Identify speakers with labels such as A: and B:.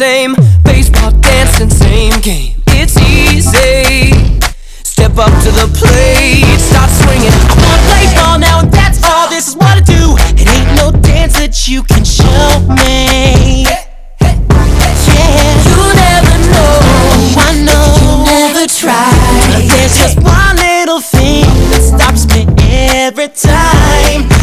A: same. Baseball, dancing, same game. It's easy. Step up to the plate, start swinging. I wanna play ball now and that's all. This is what I do. It ain't no dance that you can show me. Yeah, you never know. Oh, I know. You never try. There's just one little thing that stops me every time.